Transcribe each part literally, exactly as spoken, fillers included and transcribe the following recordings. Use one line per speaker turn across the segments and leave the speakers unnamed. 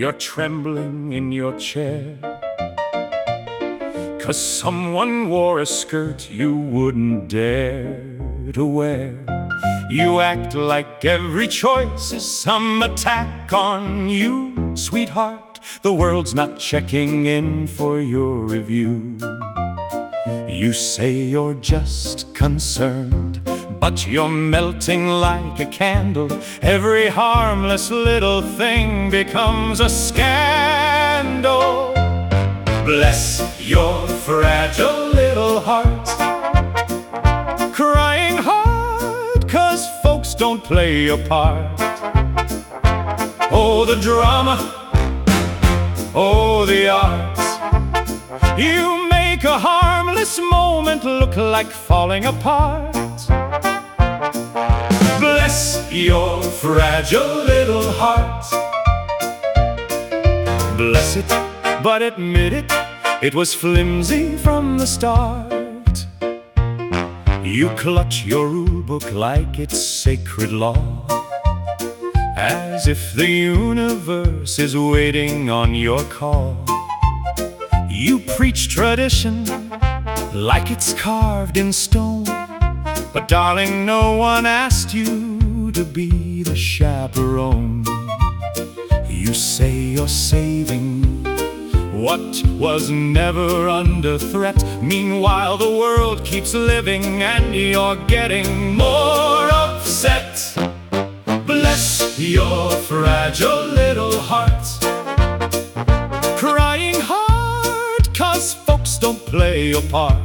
you're trembling in your chair, 'cause someone wore a skirt you wouldn't dare to wear. You act like every choice is some attack on you, sweetheart. The world's not checking in for your review. You say you're just concerned, but you're melting like a candle. Every harmless little thing becomes a scandal. Bless your fragile little heart, crying hard 'cause folks don't play your part. Oh, the drama, oh, the arts. You make a harmless moment look like falling apart. Bless your fragile little heart. Bless it, but admit it, it was flimsy from the start. You clutch your rule book like it's sacred law, as if the universe is waiting on your call. You preach tradition like it's carved in stone, but darling, no one asked you to be the chaperone. You say you're saving what was never under threat. Meanwhile, the world keeps living and you're getting more upset. Bless your fragile little heart, crying hard 'cause folks don't play your part.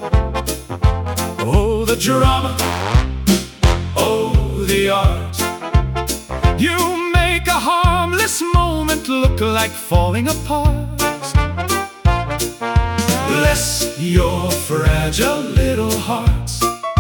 Oh, the drama, oh, the art. You make a harmless moment look like falling apart. Bless your fragile little heart.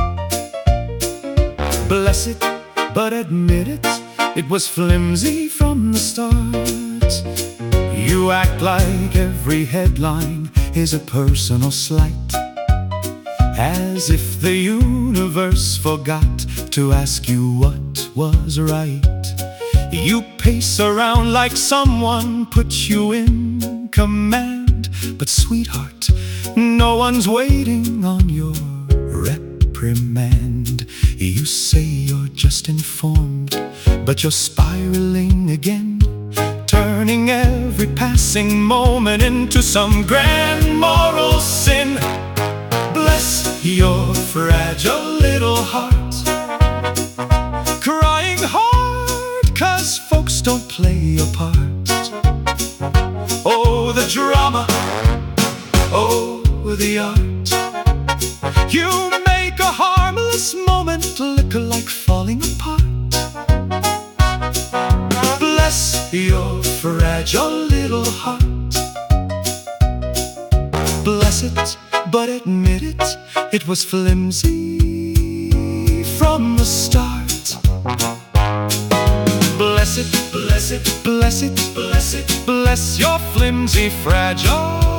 Bless it, but admit it, it was flimsy from the start. You act like every headline is a personal slight, as if the universe forgot to ask you what was right. You pace around like someone put you in command, but sweetheart, no one's waiting on your reprimand. You say you're just informed, but you're spiraling again, turning every passing moment into some grand moral sin. Bless your fragile little heart, crying hard 'cause folks don't play your part. Oh, the drama, oh, the art. You make a harmless moment look like falling apart. Bless your fragile little heart. Bless it, but admit it, it was flimsy from the start. Bless it, bless it, bless it, bless it, bless your flimsy, fragile